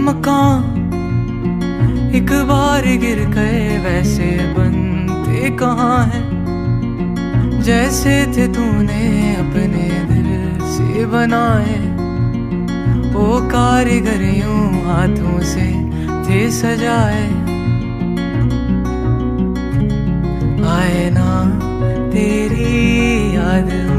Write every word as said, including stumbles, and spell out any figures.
मकान एक बार गिर गए वैसे बनते कहाँ हैं, जैसे थे तूने अपने दिल से बनाए। वो कारीगर यूं हाथों से थे सजाए, आए ना तेरी याद